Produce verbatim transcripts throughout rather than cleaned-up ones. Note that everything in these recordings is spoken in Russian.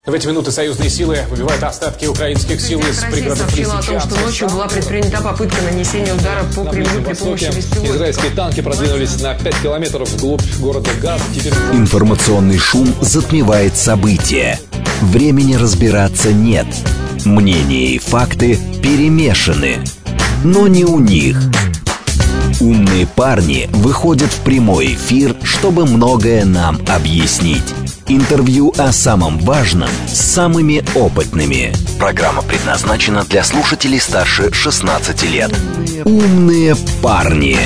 В эти минуты союзные силы выбивают остатки украинских сил из пригородов сообщила о том, что ночью была предпринята попытка нанесения удара по Кремлю при помощи беспилотников. Израильские танки продвинулись на пять километров вглубь города Газ. Теперь... Информационный шум затмевает события. Времени разбираться нет. Мнения и факты перемешаны. Но не у них. Умные парни выходят в прямой эфир, чтобы многое нам объяснить. Интервью о самом важном с самыми опытными. Программа предназначена для слушателей старше шестнадцати лет. Умные парни.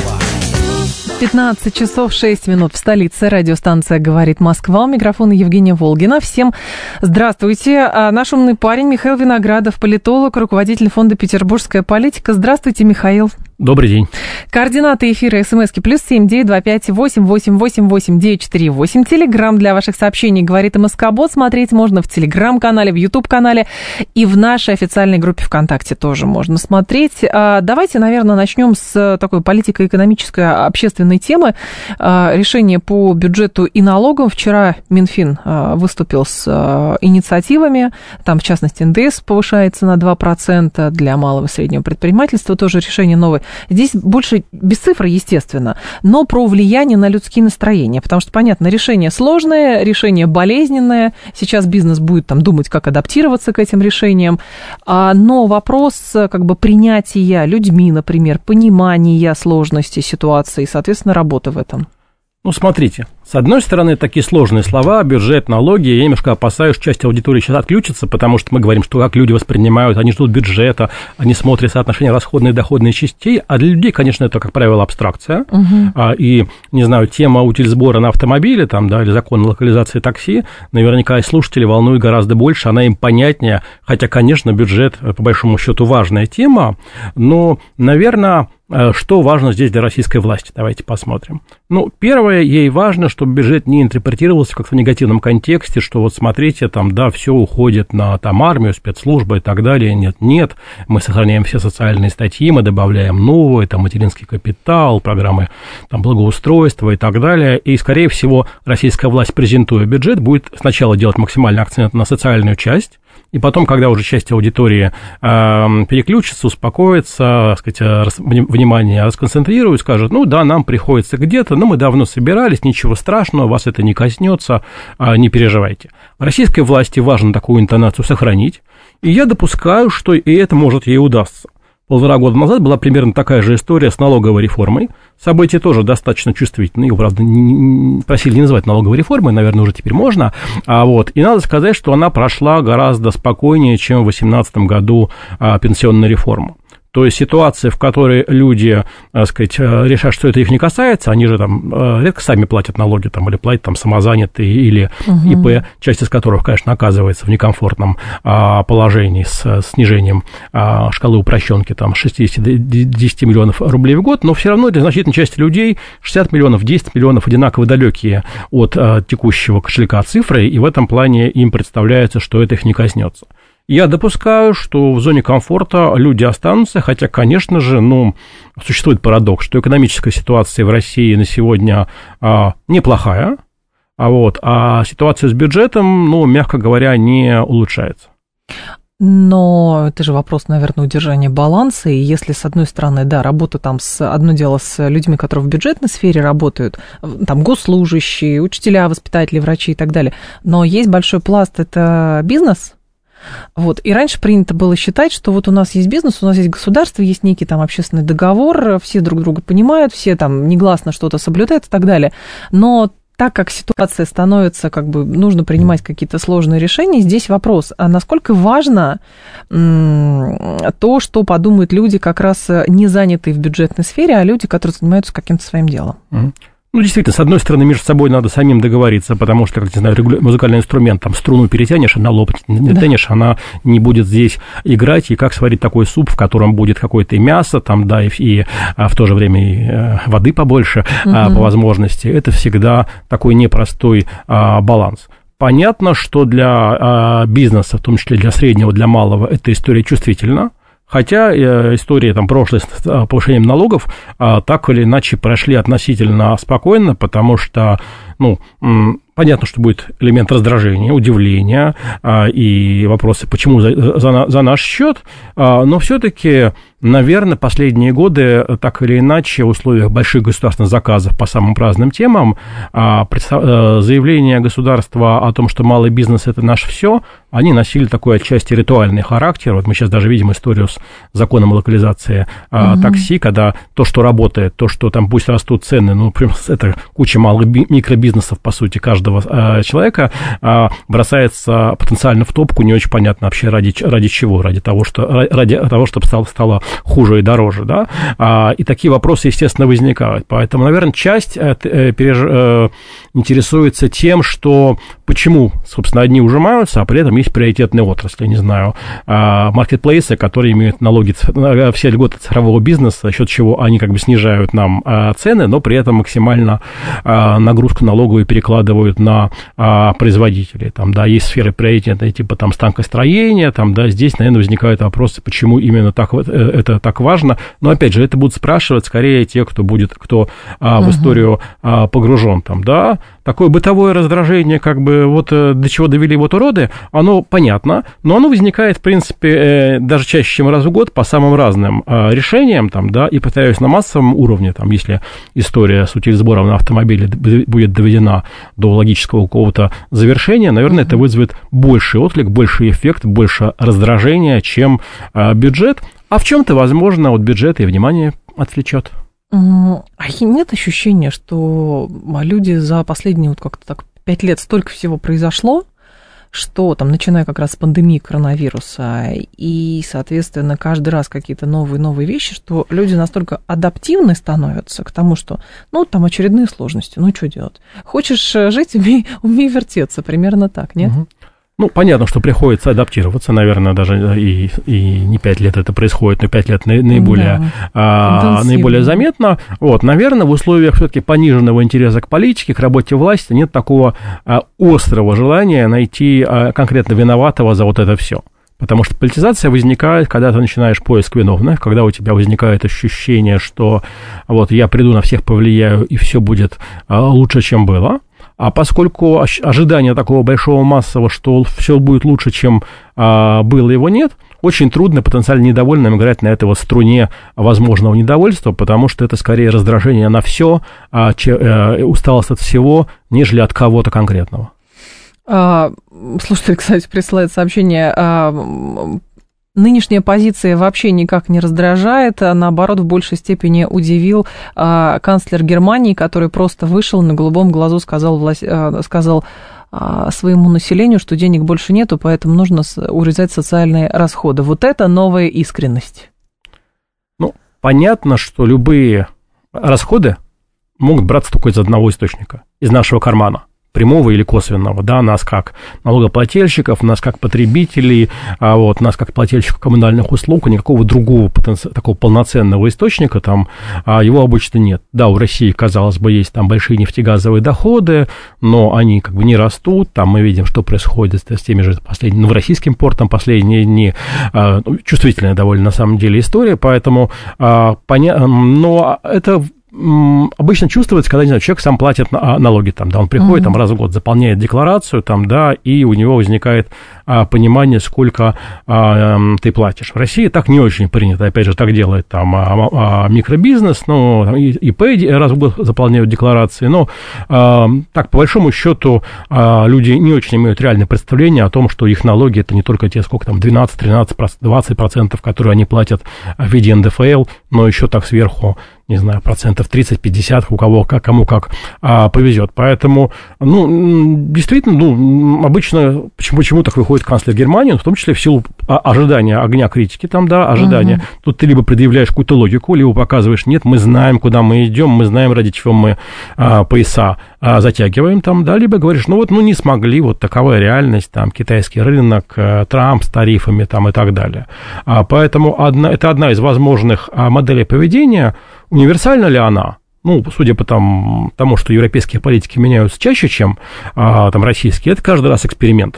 пятнадцать часов шесть минут в столице. Радиостанция «Говорит Москва». У микрофона Евгения Волгина. Всем здравствуйте. Наш умный парень Михаил Виноградов, политолог, руководитель фонда «Петербургская политика». Здравствуйте, Михаил. Добрый день. Координаты эфира СМСки плюс семь девять два пять восемь восемь восемь восемь девять четыре восемь. Телеграм для ваших сообщений «Говорит МСК-бот». Смотреть можно в Телеграм-канале, в Ютуб-канале и в нашей официальной группе ВКонтакте тоже можно смотреть. Давайте, наверное, начнем с такой политико-экономической общественной темы. Решение по бюджету и налогам. Вчера Минфин выступил с инициативами. Там, в частности, эн дэ эс повышается на два процента для малого и среднего предпринимательства. Тоже решение новое. Здесь больше без цифр, естественно, но про влияние на людские настроения, потому что, понятно, решение сложное, решение болезненное, сейчас бизнес будет там думать, как адаптироваться к этим решениям, но вопрос как бы принятия людьми, например, понимания сложности ситуации, соответственно, работы в этом. Ну, смотрите, с одной стороны, такие сложные слова, бюджет, налоги, я немножко опасаюсь, часть аудитории сейчас отключится, потому что мы говорим, что как люди воспринимают, они ждут бюджета, они смотрят соотношение расходных и доходных частей, а для людей, конечно, это, как правило, абстракция, угу. а, и, не знаю, тема утильсбора на автомобиле, там, да, или закон локализации такси, наверняка и слушатели волнуют гораздо больше, она им понятнее, хотя, конечно, бюджет, по большому счету, важная тема, но, наверное... Что важно здесь для российской власти? Давайте посмотрим. Ну, первое, ей важно, чтобы бюджет не интерпретировался как-то в негативном контексте, что вот смотрите, там, да, все уходит на там армию, спецслужбы и так далее. Нет, нет, мы сохраняем все социальные статьи, мы добавляем новые, там, материнский капитал, программы там, благоустройства и так далее. И, скорее всего, российская власть, презентуя бюджет, будет сначала делать максимальный акцент на социальную часть, и потом, когда уже часть аудитории э, переключится, успокоится, так сказать, внимание расконцентрирует, скажет, ну да, нам приходится где-то, но мы давно собирались, ничего страшного, вас это не коснется, э, не переживайте. Российской власти важно такую интонацию сохранить, и я допускаю, что и это может ей удастся. Полтора года назад была примерно такая же история с налоговой реформой. События тоже достаточно чувствительные. Его, правда, не, просили не называть налоговой реформой, наверное, уже теперь можно. А вот, и надо сказать, что она прошла гораздо спокойнее, чем в две тысячи восемнадцатом году а, пенсионная реформа. То есть ситуация, в которой люди, так сказать, решают, что это их не касается, они же там редко сами платят налоги, там, или платят там самозанятые, или угу. и пэ, часть из которых, конечно, оказывается в некомфортном а, положении с снижением а, шкалы упрощенки там, с шестидесяти до десяти миллионов рублей в год, но все равно для значительной части людей шестьдесят миллионов, десять миллионов одинаково далекие от а, текущего кошелька цифры, и в этом плане им представляется, что это их не коснется. Я допускаю, что в зоне комфорта люди останутся, хотя, конечно же, ну, существует парадокс, что экономическая ситуация в России на сегодня а, неплохая, а, вот, а ситуация с бюджетом, ну, мягко говоря, не улучшается. Но это же вопрос, наверное, удержания баланса, и если, с одной стороны, да, работа там, с, одно дело с людьми, которые в бюджетной сфере работают, там, госслужащие, учителя, воспитатели, врачи и так далее, но есть большой пласт, это бизнес. Вот. И раньше принято было считать, что вот у нас есть бизнес, у нас есть государство, есть некий там общественный договор, все друг друга понимают, все там негласно что-то соблюдают и так далее. Но так как ситуация становится, как бы, нужно принимать какие-то сложные решения, здесь вопрос, а насколько важно то, что подумают люди, как раз не занятые в бюджетной сфере, а люди, которые занимаются каким-то своим делом? Ну, действительно, с одной стороны, между собой надо самим договориться, потому что, как не знаю, музыкальный инструмент, там, струну перетянешь, она лопнет, не тянешь, да. Она не будет здесь играть, и как сварить такой суп, в котором будет какое-то и мясо, там, да, и, и а, в то же время и воды побольше, угу. а, по возможности, это всегда такой непростой а, баланс. Понятно, что для а, бизнеса, в том числе для среднего, для малого, эта история чувствительна. Хотя история там, прошлой с повышением налогов так или иначе прошли относительно спокойно, потому что ну, понятно, что будет элемент раздражения, удивления а, и вопросы, почему за, за, за наш счет, а, но все-таки, наверное, последние годы, так или иначе, в условиях больших государственных заказов по самым разным темам, а, представ, заявления государства о том, что малый бизнес – это наше все, они носили такой отчасти ритуальный характер. Вот мы сейчас даже видим историю с законом о локализации а, угу. такси, когда то, что работает, то, что там пусть растут цены, ну, это куча малых микробизнесов, по сути, каждого человека бросается потенциально в топку, не очень понятно вообще ради, ради чего, ради того, что, ради того, чтобы стало, стало хуже и дороже, да, и такие вопросы, естественно, возникают. Поэтому, наверное, часть переж... интересуется тем, что почему, собственно, одни ужимаются, а при этом есть приоритетные отрасли, не знаю, маркетплейсы, которые имеют налоги, все льготы цифрового бизнеса, за счет чего они как бы снижают нам цены, но при этом максимально нагрузку налоговую перекладывают на а, производителей. Там, да, есть сферы приоритетные, типа там станкостроения, там, да, здесь, наверное, возникают вопросы, почему именно так, это так важно. Но, опять же, это будут спрашивать скорее те, кто будет, кто а, в историю а, погружен, там, да. Такое бытовое раздражение, как бы, вот до чего довели вот уроды, оно понятно, но оно возникает, в принципе, даже чаще, чем раз в год, по самым разным решениям, там, да, и, повторяюсь, на массовом уровне, там, если история с утилизбором на автомобиле будет доведена до логического какого-то завершения, наверное, это вызовет больший отклик, больший эффект, больше раздражения, чем бюджет, а в чем-то, возможно, от бюджета и внимание отвлечет. А нет ощущения, что люди за последние вот как-то так пять лет столько всего произошло, что там, начиная как раз с пандемии коронавируса, и, соответственно, каждый раз какие-то новые-новые вещи, что люди настолько адаптивны становятся к тому, что, ну, там очередные сложности, ну, что делать? Хочешь жить, умей, умей вертеться, примерно так, нет? Угу. Ну, понятно, что приходится адаптироваться, наверное, даже и, и не пять лет это происходит, но пять лет наиболее, да, а, наиболее заметно. Вот, наверное, в условиях все-таки пониженного интереса к политике, к работе власти нет такого а, острого желания найти а, конкретно виноватого за вот это все. Потому что политизация возникает, когда ты начинаешь поиск виновных, когда у тебя возникает ощущение, что вот я приду, на всех повлияю, и все будет а, лучше, чем было. А поскольку ожидания такого большого массового, что все будет лучше, чем а, было, его нет, очень трудно потенциально недовольным играть на этого струне возможного недовольства, потому что это скорее раздражение на все, а, че, а, усталость от всего, нежели от кого-то конкретного. А, слушатель, кстати, присылает сообщение. А, нынешняя позиция вообще никак не раздражает, а наоборот, в большей степени удивил а, канцлер Германии, который просто вышел на голубом глазу, сказал, власть, а, сказал а, своему населению, что денег больше нету, поэтому нужно урезать социальные расходы. Вот это новая искренность. Ну, понятно, что любые расходы могут браться только из одного источника, из нашего кармана. Прямого или косвенного, да, нас как налогоплательщиков, нас как потребителей, а вот, нас как плательщиков коммунальных услуг, никакого другого потенци... такого полноценного источника там а, его обычно нет. Да, у России, казалось бы, есть там большие нефтегазовые доходы, но они как бы не растут, там мы видим, что происходит с теми же последними, новороссийским портом последние дни, а, чувствительная довольно на самом деле история, поэтому, а, поня... но это... обычно чувствуется, когда, не знаю, человек сам платит налоги, там, да, он приходит, mm-hmm. там, раз в год заполняет декларацию, там, да, и у него возникает а, понимание, сколько а, ты платишь. В России так не очень принято, опять же, так делает там а, а, микробизнес, ну, там, ИП раз в год заполняют декларации, но а, так, по большому счету, а, люди не очень имеют реальное представление о том, что их налоги, это не только те, сколько там, двенадцать, тринадцать, двадцать процентов, которые они платят в виде эн дэ эф эл, но еще так сверху, не знаю, процентов тридцать-пятьдесят, у кого, как, кому как а, повезет. Поэтому, ну, действительно, ну, обычно почему, почему так выходит канцлер Германии, в том числе в силу ожидания огня критики, там, да, ожидания. Uh-huh. Тут ты либо предъявляешь какую-то логику, либо показываешь, нет, мы знаем, куда мы идем, мы знаем, ради чего мы а, пояса а, затягиваем, там, да, либо говоришь, ну, вот, ну, не смогли, вот такова реальность, там, китайский рынок, Трамп с тарифами, там, и так далее. А, поэтому одна, это одна из возможных моделей поведения. Универсальна ли она? Ну, судя по там, тому, что европейские политики меняются чаще, чем а, там, российские, это каждый раз эксперимент.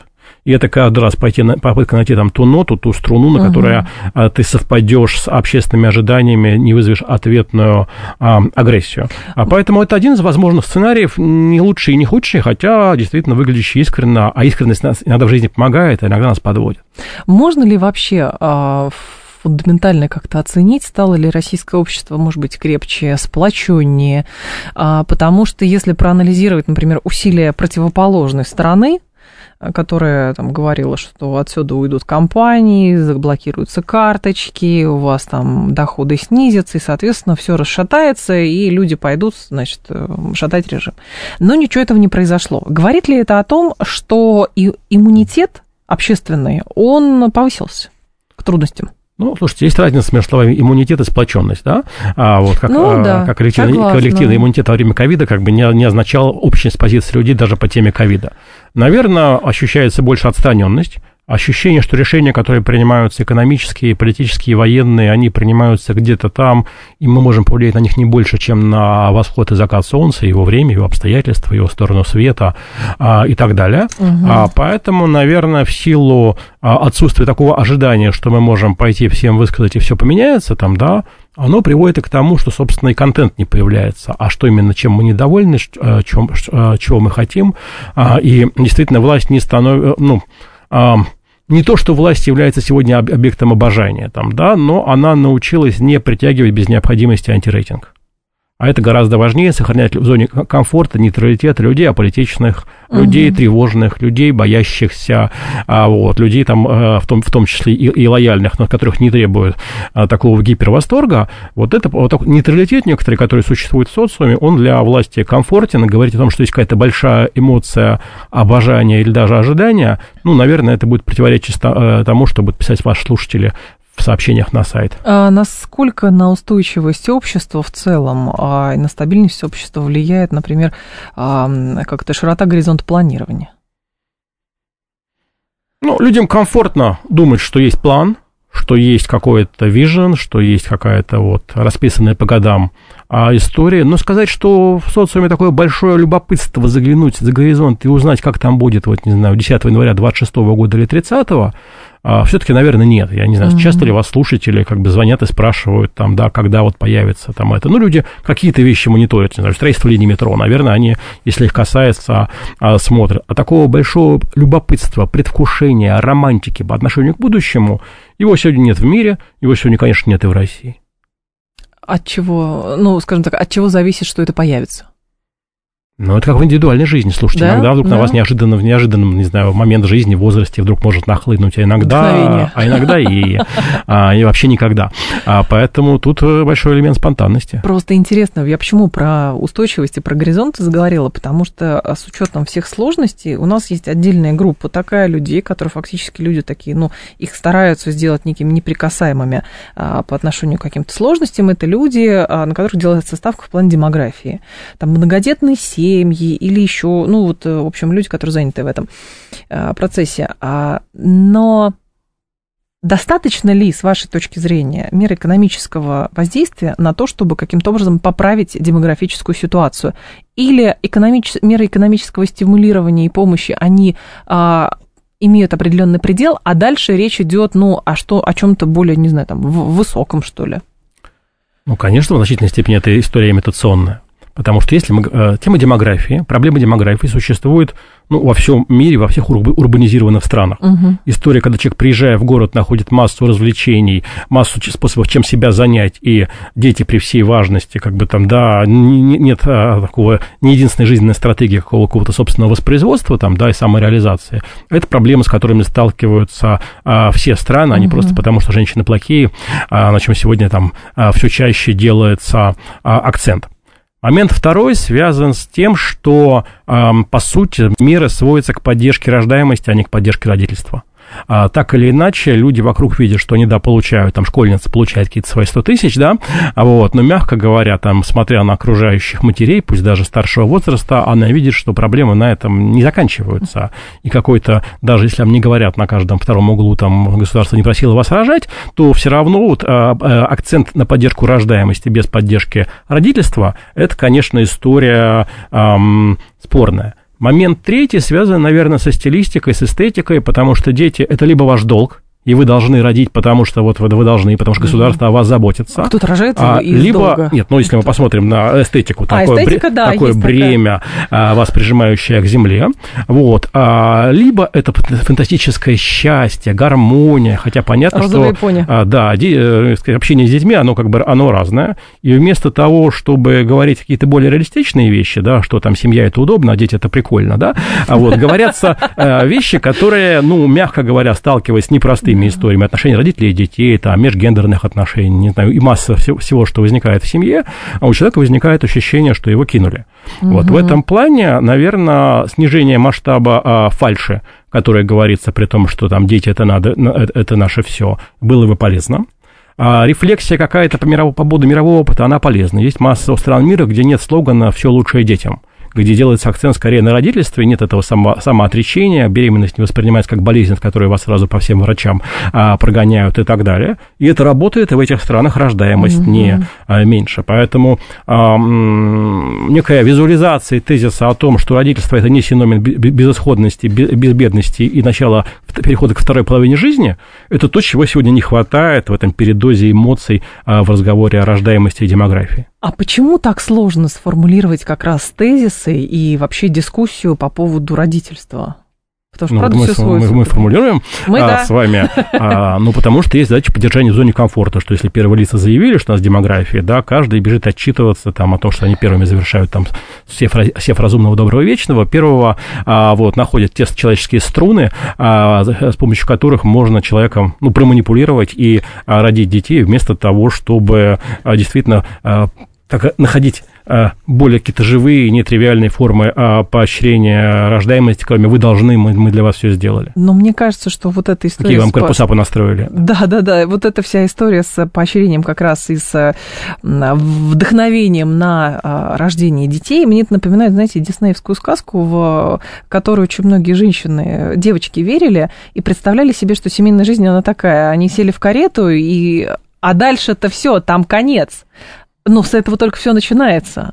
И это каждый раз пойти на, попытка найти там ту ноту, ту струну, на uh-huh. которой а, ты совпадешь с общественными ожиданиями, не вызовешь ответную а, агрессию. А поэтому это один из возможных сценариев, не лучший и не худший, хотя действительно выглядящий искренне, а искренность нас иногда в жизни помогает, а иногда нас подводит. Можно ли вообще а, фундаментально как-то оценить, стало ли российское общество, может быть, крепче, сплоченнее? А, потому что если проанализировать, например, усилия противоположной стороны, которая там говорила, что отсюда уйдут компании, заблокируются карточки, у вас там доходы снизятся, и, соответственно, все расшатается, и люди пойдут, значит, шатать режим. Но ничего этого не произошло. Говорит ли это о том, что и иммунитет общественный, он повысился к трудностям? Ну, слушайте, есть разница между словами иммунитет и сплоченность, да? А вот как, ну, да, как коллективный, коллективный иммунитет во время ковида как бы не, не означал общность позиции людей даже по теме ковида. Наверное, ощущается больше отстраненность, ощущение, что решения, которые принимаются экономические, политические, военные, они принимаются где-то там, и мы можем повлиять на них не больше, чем на восход и закат солнца, его время, его обстоятельства, его сторону света а, и так далее. Угу. А, поэтому, наверное, в силу а, отсутствия такого ожидания, что мы можем пойти всем высказать, и все поменяется там, да, оно приводит и к тому, что, собственно, и контент не появляется. А что именно, чем мы недовольны, чем, чего мы хотим. А, и действительно, власть не становится... Ну, не то, что власть является сегодня объектом обожания, там, да, но она научилась не притягивать без необходимости антирейтинг. А это гораздо важнее, сохранять в зоне комфорта, нейтралитета людей аполитичных, угу. людей тревожных, людей боящихся, а, вот, людей там, в том, в том числе и, и лояльных, но которых не требуют а, такого гипервосторга. Вот это вот такой нейтралитет некоторый, который существует в социуме, он для власти комфортен. И говорить о том, что есть какая-то большая эмоция обожания или даже ожидания, ну, наверное, это будет противоречить тому, что будут писать ваши слушатели в сообщениях на сайт. А насколько на устойчивость общества в целом а, и на стабильность общества влияет, например, а, как-то широта горизонта планирования? Ну, людям комфортно думать, что есть план, что есть какой-то вижен, что есть какая-то вот расписанная по годам а, история. Но сказать, что в социуме такое большое любопытство заглянуть за горизонт и узнать, как там будет, вот, не знаю, десятого января двадцать шестого года или тридцатого, а, все-таки, наверное, нет. Я не знаю, mm-hmm. часто ли вас слушатели как бы звонят и спрашивают, там, да, когда вот появится там это. Ну, люди какие-то вещи мониторят, не знаю, строительство линии метро, наверное, они, если их касается, а, смотрят. А такого большого любопытства, предвкушения, романтики по отношению к будущему, его сегодня нет в мире, его сегодня, конечно, нет и в России. От чего, ну, скажем так, от чего зависит, что это появится? Ну, это как в индивидуальной жизни, слушайте, да? Иногда вдруг да. на вас неожиданно, в неожиданном, не знаю, момент жизни, в возрасте вдруг может нахлынуть, а иногда, а иногда и, а, и вообще никогда. А, поэтому тут большой элемент спонтанности. Просто интересно, я почему про устойчивость и про горизонты заговорила, потому что с учетом всех сложностей у нас есть отдельная группа такая людей, которые фактически люди такие, ну, их стараются сделать некими неприкасаемыми а, по отношению к каким-то сложностям. Это люди, а, на которых делается ставка в плане демографии. Там многодетные семьи, семьи или еще, ну вот, в общем, люди, которые заняты в этом процессе. Но достаточно ли, с вашей точки зрения, мер экономического воздействия на то, чтобы каким-то образом поправить демографическую ситуацию? Или экономичес... меры экономического стимулирования и помощи, они а, имеют определенный предел, а дальше речь идет, ну, о, что, о чем-то более, не знаю, там, высоком, что ли? Ну, конечно, в значительной степени это история имитационная. Потому что если мы, тема демографии, проблема демографии существует ну, во всем мире, во всех урбанизированных странах. Угу. История, когда человек, приезжая в город, находит массу развлечений, массу способов, чем себя занять, и дети при всей важности, как бы там, да, нет такого, не единственной жизненной стратегии какого-то собственного воспроизводства, там, да, и самореализации. Это проблемы, с которыми сталкиваются а, все страны, а не угу. просто потому, что женщины плохие, а, на чем сегодня там а, все чаще делается а, акцент. Момент второй связан с тем, что, по сути, меры сводятся к поддержке рождаемости, а не к поддержке родительства. А, так или иначе, люди вокруг видят, что они, да, получают, там, школьница получает какие-то свои сто тысяч, да, вот, но, мягко говоря, там, смотря на окружающих матерей, пусть даже старшего возраста, она видит, что проблемы на этом не заканчиваются, и какой-то, даже если вам не говорят на каждом втором углу, там, государство не просило вас рожать, то все равно вот, а, а, акцент на поддержку рождаемости без поддержки родительства, это, конечно, история ам, спорная. Момент третий связан, наверное, со стилистикой, с эстетикой, потому что дети – это либо ваш долг, и вы должны родить, потому что вот вы должны, потому что государство mm-hmm. о вас заботится. А кто-то рожает а, из либо, долга? Нет, ну, если мы посмотрим на эстетику, а, такое, эстетика, бре, да, такое бремя, такая. Вас прижимающее к земле, вот, а, либо это фантастическое счастье, гармония, хотя понятно, Розовая что пони. А, да, ди, общение с детьми, оно как бы оно разное, и вместо того, чтобы говорить какие-то более реалистичные вещи, да, что там семья это удобно, а дети это прикольно, да, а вот говорятся вещи, которые, ну, мягко говоря, сталкиваясь с непростыми историями отношений родителей и детей, там, межгендерных отношений, не знаю, и масса всего, всего, что возникает в семье, а у человека возникает ощущение, что его кинули. Угу. Вот в этом плане, наверное, снижение масштаба а, фальши, которое говорится при том, что там дети это надо, это наше все, было бы полезно. А рефлексия какая-то по, мировому, по поводу мирового опыта, она полезна. Есть масса стран мира, где нет слогана «все лучшее детям», где делается акцент скорее на родительстве, нет этого само, самоотречения, беременность не воспринимается как болезнь, от которой вас сразу по всем врачам а, прогоняют и так далее. И это работает, и в этих странах рождаемость mm-hmm. не а, меньше. Поэтому а, м, некая визуализация тезиса о том, что родительство – это не синоним безысходности, безбедности и начала перехода к второй половине жизни, это то, чего сегодня не хватает в этом передозе эмоций а, в разговоре о рождаемости и демографии. А почему так сложно сформулировать как раз тезисы и вообще дискуссию по поводу родительства? Потому что, ну, правда, мы, все свойственно. Мы, мы формулируем мы, а, да. с вами, а, ну, потому что есть задача поддержания в зоне комфорта, что если первые лица заявили, что у нас демография, да, каждый бежит отчитываться там, о том, что они первыми завершают там сев, сев разумного, доброго, вечного, первого а, вот, находят те человеческие струны, а, с помощью которых можно человеком, ну, проманипулировать и а, родить детей, вместо того, чтобы а, действительно а, так, находить более какие-то живые, нетривиальные формы поощрения рождаемости, кроме «вы должны, мы, мы для вас все сделали». Но мне кажется, что вот эта история... Какие вам корпуса понастроили? Да-да-да, вот эта вся история с поощрением как раз и с вдохновением на рождение детей, мне это напоминает, знаете, диснеевскую сказку, в которую очень многие женщины, девочки верили и представляли себе, что семейная жизнь, она такая. Они сели в карету, и... а дальше-то все, там конец. Но с этого только все начинается.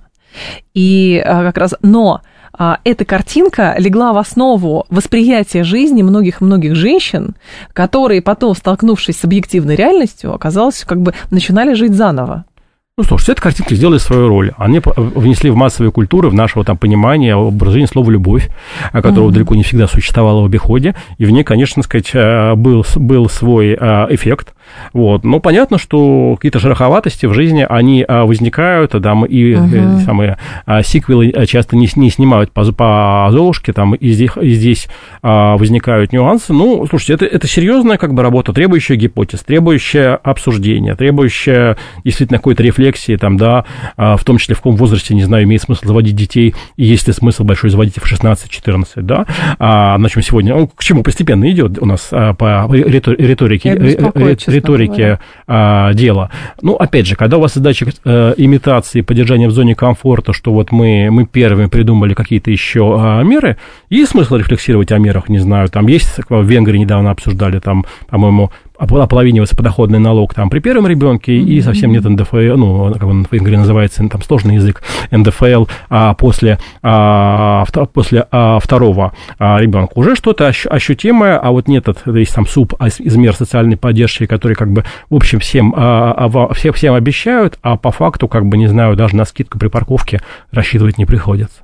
И а, как раз, но а, эта картинка легла в основу восприятия жизни многих-многих женщин, которые потом, столкнувшись с объективной реальностью, оказалось, как бы начинали жить заново. Ну, слушайте, эти картинки сделали свою роль. Они внесли в массовые культуры, в нашего там понимания, образование слова «любовь», которого mm-hmm. далеко не всегда существовало в обиходе, и в ней, конечно, сказать, был, был свой эффект. Вот. Но понятно, что какие-то шероховатости в жизни, они возникают, там, и uh-huh. самые сиквелы часто не, не снимают по, по Золушке, там, и здесь, и здесь возникают нюансы. Ну, слушайте, это, это серьезная как бы работа, требующая гипотез, требующая обсуждения, требующая действительно какой-то рефлексии, там, да, в том числе в каком возрасте, не знаю, имеет смысл заводить детей, и есть ли смысл большой заводить в шестнадцать-четырнадцать, да, а, на чем сегодня, ну, к чему постепенно идет у нас по риторике, риторике а, дела. Ну, опять же, когда у вас задача а, имитации, поддержания в зоне комфорта, что вот мы, мы первыми придумали какие-то еще а, меры, есть смысл рефлексировать о мерах, не знаю, там есть, в Венгрии недавно обсуждали, там, по-моему, ополовинивается подоходный налог там при первом ребенке, mm-hmm. и совсем нет эн дэ эф эл, ну, как он в Венгрии называется, там сложный язык, эн дэ эф эл, а после, а, после а, второго а, ребенка. Уже что-то ощутимое, а вот нет, есть там суп из мер социальной поддержки, который как бы, в общем, всем, а, а, всем, всем обещают, а по факту, как бы, не знаю, даже на скидку при парковке рассчитывать не приходится.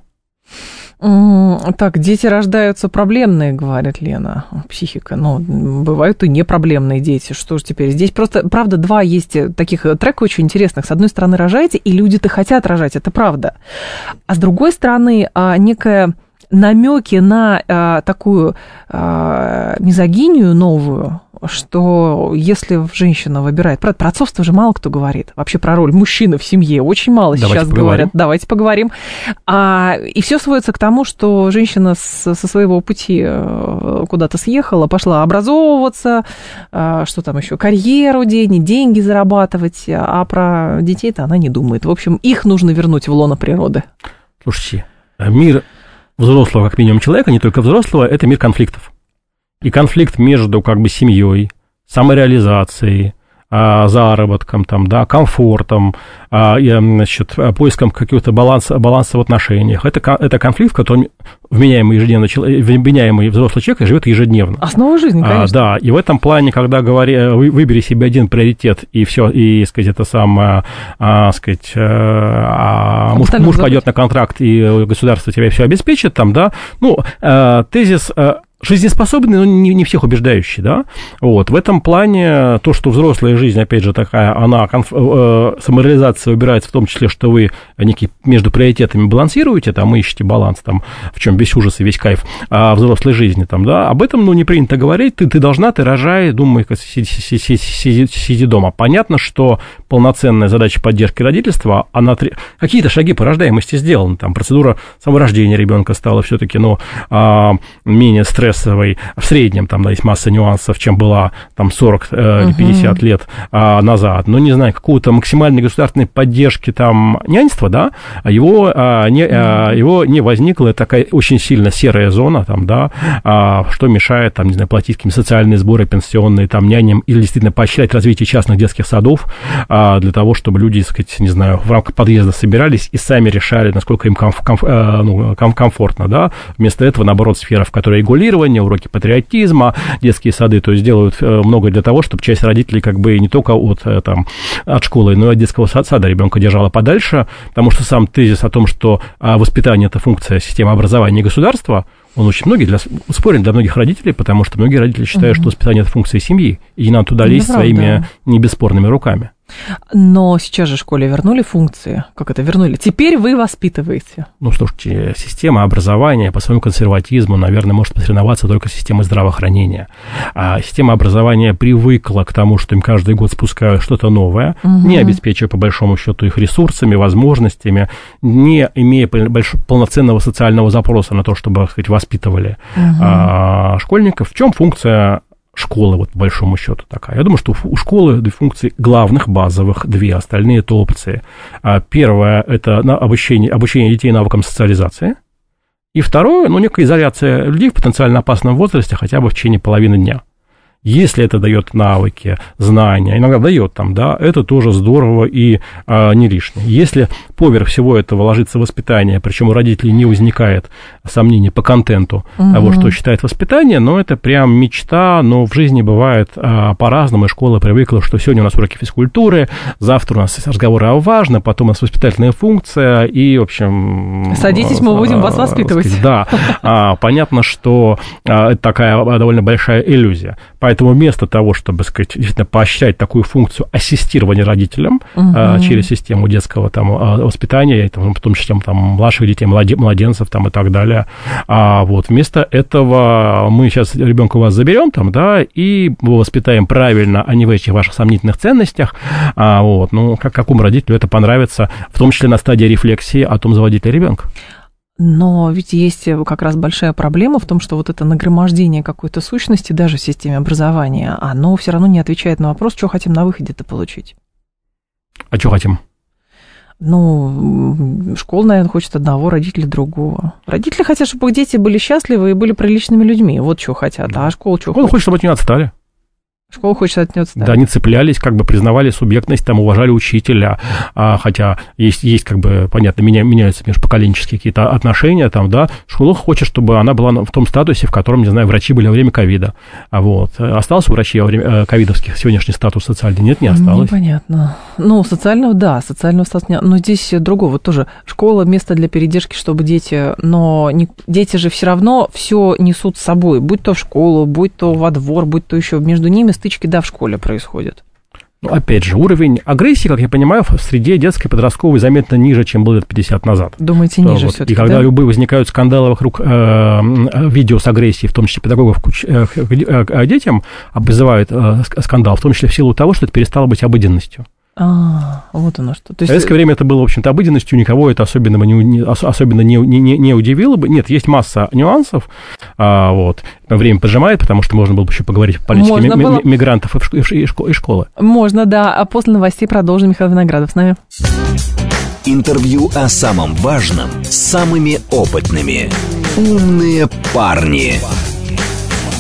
Так, дети рождаются проблемные, говорит Лена. Психика. Ну, бывают и непроблемные дети. Что ж теперь? Здесь просто, правда, два есть таких трека очень интересных. С одной стороны, рожаете, и люди-то хотят рожать, это правда. А с другой стороны, некая намеки на а, такую а, мизогинию новую, что если женщина выбирает... Про, про отцовство же мало кто говорит. Вообще про роль мужчины в семье очень мало Давайте сейчас поговорим. говорят. Давайте поговорим. А, и все сводится к тому, что женщина с, со своего пути куда-то съехала, пошла образовываться, а, что там еще, карьеру денег, деньги зарабатывать, а про детей-то она не думает. В общем, их нужно вернуть в лоно природы. Слушайте, мир взрослого, как минимум, человека, не только взрослого, это мир конфликтов. И конфликт между как бы семьей, самореализацией, заработком, там, да, комфортом, значит, поиском какого-то баланса, баланса в отношениях. Это, это конфликт, в котором вменяемый, ежедневно, вменяемый взрослый человек живет ежедневно. Основа жизни, конечно. А, да, и в этом плане, когда говори, выбери себе один приоритет, и все, и, сказать, это самое, а, сказать, а, муж, муж пойдет на контракт, и государство тебе все обеспечит, там, да, ну, а, тезис... жизнеспособный, но не, не всех убеждающий, да, вот, в этом плане то, что взрослая жизнь, опять же, такая, она, конф, э, самореализация убирается в том числе, что вы некие между приоритетами балансируете, там, ищете баланс, там, в чем весь ужас и весь кайф а взрослой жизни, там, да, об этом, ну, не принято говорить, ты, ты должна, ты рожай, думай, сиди, сиди, сиди, сиди дома. Понятно, что полноценная задача поддержки родительства, она, какие-то шаги по рождаемости сделаны, там, процедура саморождения ребенка стала все-таки, ну, а, менее стрессовой, в среднем, там, да, есть масса нюансов, чем была, там, сорок или пятьдесят uh-huh. лет а, назад, но, не знаю, какого-то максимальной государственной поддержки, там, няньства, да, его, а, не, а, его не возникла, это такая очень сильно серая зона, там, да, а, что мешает, там, не знаю, платить какие-то социальные сборы пенсионные, там, няням, или действительно поощрять развитие частных детских садов а, для того, чтобы люди, так сказать, не знаю, в рамках подъезда собирались и сами решали, насколько им комф- комф- а, ну, ком- комфортно, да, вместо этого, наоборот, сфера, в которой регулирование, уроки патриотизма, детские сады, то есть делают много для того, чтобы часть родителей как бы не только от, там, от школы, но и от детского сада ребенка держала подальше, потому что сам тезис о том, что воспитание – это функция системы образования и государства, он очень многие для, спорен для многих родителей, потому что многие родители считают, угу. что воспитание – это функция семьи, и не надо туда лезть своими небесспорными руками. Но сейчас же в школе вернули функции. Как это вернули? Теперь вы воспитываете. Ну что ж, система образования по своему консерватизму, наверное, может посоревноваться только с системой здравоохранения. А система образования привыкла к тому, что им каждый год спускают что-то новое, угу. не обеспечивая, по большому счету, их ресурсами, возможностями, не имея больш... полноценного социального запроса на то, чтобы, так сказать, воспитывали угу. а, школьников. В чем функция школы, вот, по большому счету, такая? Я думаю, что у школы две функции главных, базовых, две, остальные – это опции. Первое – это обучение, обучение детей навыкам социализации. И второе – ну, некая изоляция людей в потенциально опасном возрасте хотя бы в течение половины дня. Если это дает навыки, знания, иногда дает там, да, это тоже здорово и а, не лишнее. Если поверх всего этого ложится воспитание, причем у родителей не возникает сомнений по контенту угу. того, что считает воспитание, но это прям мечта, но в жизни бывает а, по-разному, и школа привыкла, что сегодня у нас уроки физкультуры, завтра у нас разговоры о важном, потом у нас воспитательная функция, и, в общем... Садитесь, мы будем а, вас воспитывать. Сказать, да, а, понятно, что а, это такая довольно большая иллюзия. Поэтому вместо того, чтобы, сказать, действительно поощрять такую функцию ассистирования родителям угу. а, через систему детского там, воспитания, там, в том числе там, младших детей, младенцев там, и так далее, а, вот, вместо этого мы сейчас ребенка у вас заберем там, да, и воспитаем правильно, а не в этих ваших сомнительных ценностях. А, вот, ну, как, какому родителю это понравится, в том числе на стадии рефлексии о том, заводить ли ребенка. Но ведь есть как раз большая проблема в том, что вот это нагромождение какой-то сущности даже в системе образования, оно все равно не отвечает на вопрос, что хотим на выходе-то получить. А что хотим? Ну, школа, наверное, хочет одного, родители другого. Родители хотят, чтобы их дети были счастливы и были приличными людьми. Вот что хотят. А школа что хочет? Он хочет, чтобы от нее отстали. Школа хочет от нее отстать. Да, они цеплялись, как бы признавали субъектность, там, уважали учителя, а, хотя есть, есть, как бы, понятно, меня, меняются межпоколенческие какие-то отношения, там, да, школа хочет, чтобы она была в том статусе, в котором, не знаю, врачи были во время ковида, а вот, остался у врачей во время ковидовских сегодняшний статус социальный? Нет, не осталось. Непонятно. Ну, социального, да, социального статуса нет, но здесь другого, вот тоже, школа, место для передержки, чтобы дети, но не, дети же все равно все несут с собой, будь то в школу, будь то во двор, будь то еще между ними стычки, да, в школе происходят. Ну, опять же, уровень агрессии, как я понимаю, в среде детской подростковой заметно ниже, чем был лет пятьдесят назад. Думаете, ниже вот. Все-таки, и когда да? любые возникают скандалы вокруг э, видео с агрессией, в том числе педагогов к, э, к детям, вызывают э, скандал, в том числе в силу того, что это перестало быть обыденностью. А, вот оно что. То есть... В советское время это было, в общем-то, обыденностью, никого это особенно не, не, особенно не, не, не удивило бы. Нет, есть масса нюансов, а, вот. Время поджимает, потому что можно было бы еще поговорить по политике ми- было... мигрантов и, и, и школы. Можно, да. А после новостей продолжим. Михаил Виноградов с нами. Интервью о самом важном с самыми опытными. «Умные парни».